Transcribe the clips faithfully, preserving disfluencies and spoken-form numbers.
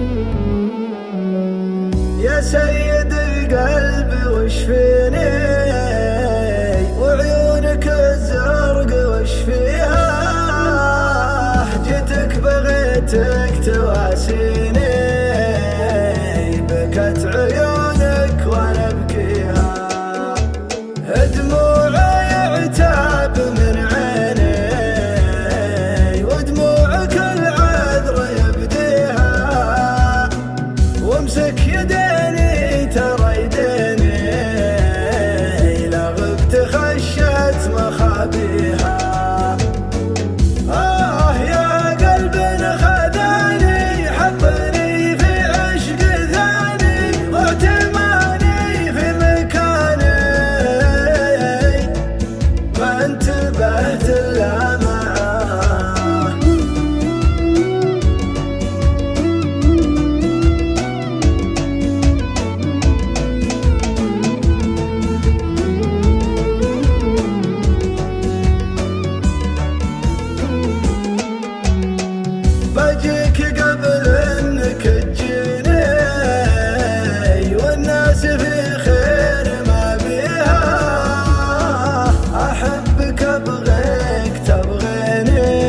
يا سيد القلب وش فيني وعيونك الزرق وش فيها، جيتك بغيتك تواسيني بكت عيونك وانا ابكيها، دموعي عتاب من عيني ودموعك العذر يبديها، وامسك يديني ترى يديني لا غبت خشت مخابيها. آه يا قلب خذاني حطني في عشق ثاني واعتماني في مكاني ما انتبهت إلا معاه. بجيك قبل انك تجيني والناس في خير ما بيها، احبك ابغيك تبغيني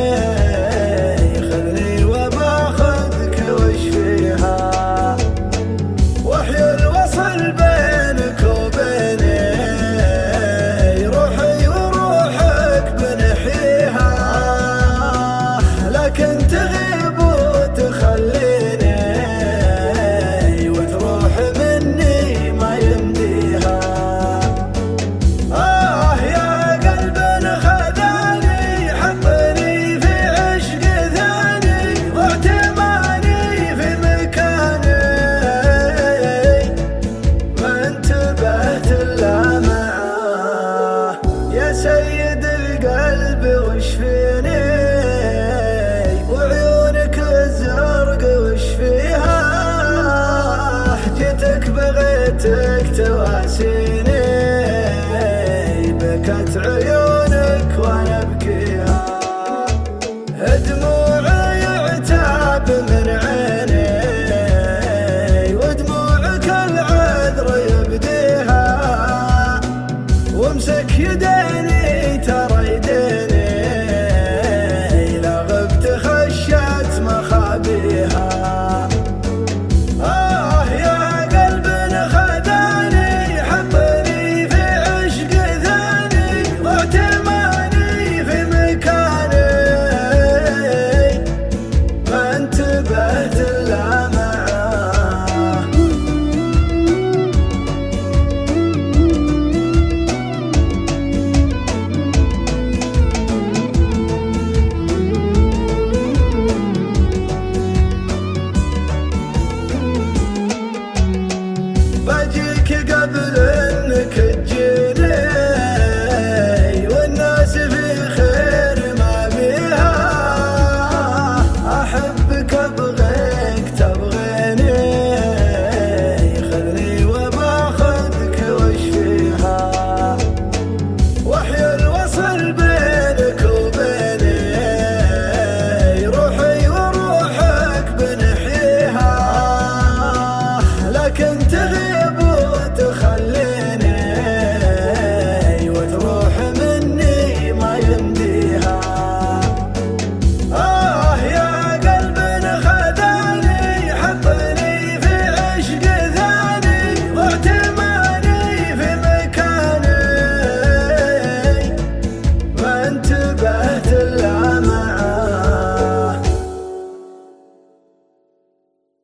خذني وباخذك وش فيها، وحي الوصل بينك وبيني روحي وروحك بنحيها، لكن تغيب وتخليني وتروح مني ما يمديها. آه يا قلب خذاني حطني في عشق ثاني واعتماني في مكاني ما انتبهت إلا معاه. يا سيد القلب وش فيني وعيونك الزرق وش فيها، جيتك بغيتك تواسيني